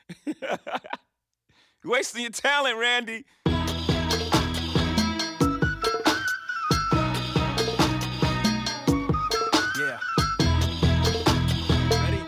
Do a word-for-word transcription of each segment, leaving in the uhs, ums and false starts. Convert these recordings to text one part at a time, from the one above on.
You're wasting your talent, Randy. Yeah. Ready?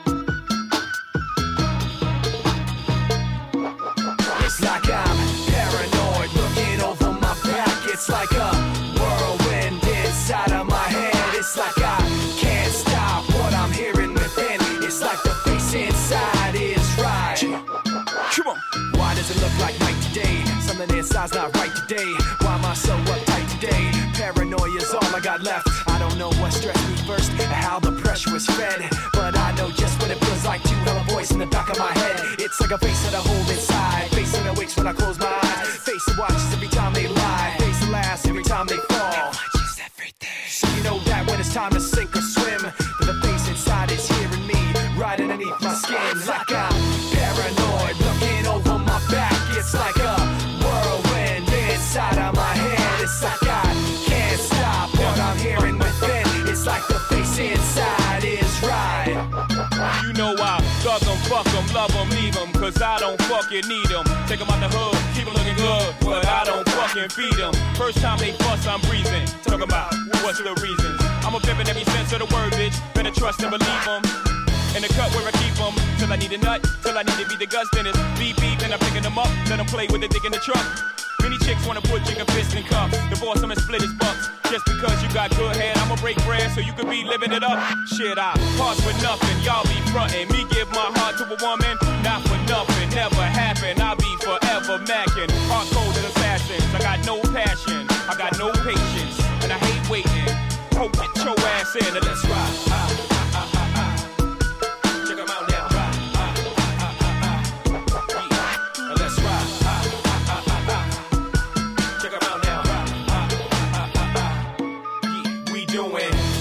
It's like I'm paranoid, looking over my back. It's like a whirlwind inside of my head. It's like I can't stop what I'm hearing within. It's like the face inside is right. Come on. Why does it look like night today? Something inside's not right today. Why am I so uptight today? Paranoia's all I got left. I don't know what stressed me first or how the pressure was fed, but I know just what it feels like to have a voice in the back of my head. It's like a face that I hold inside, face that awakes when I close my eyes, face that watches every time they lie, face that laughs every time they fall. So you know that when it's time to sink or swim, that the face inside is hearing me right underneath my skin. Like I'm paranoid, looking over my back. It's like a whirlwind inside of my head. It's like I can't stop what I'm hearing within. It's like the face inside is right. You know I thug 'em, fuck 'em, love 'em, leave 'em, cause I don't fucking need 'em. Take 'em out the hood, keep 'em looking good, but I don't fucking feed 'em. First time they fuss, I'm breathing. Talk about what's the reasons. I'm a pimp in every sense of the word, bitch. Better trust and believe 'em. In the cut where I keep 'em, till I need a nut, till I need to be the guts, then it's beep beep, and I'm picking 'em up, let 'em play with the dick in the truck. Many chicks wanna put chicken fist in cuffs, divorce 'em and split his bucks. Just because you got good head, I'ma break bread so you could be living it up. Shit, I part with nothing, y'all be frontin'. Me give my heart to a woman, not for nothing, never happen. I'll be forever mackin', hard coded assassins. I got no passion, I got no patience, and I hate waiting. Oh, get your ass in and let's ride. Ah, ah, ah, ah, ah. Check 'em out now. Ah, ah, ah, ah, ah, ah. Yeah. Let's ride. Ah, ah, ah, ah, ah. Check 'em out now. Ah, ah, ah, ah, ah. Yeah. We doing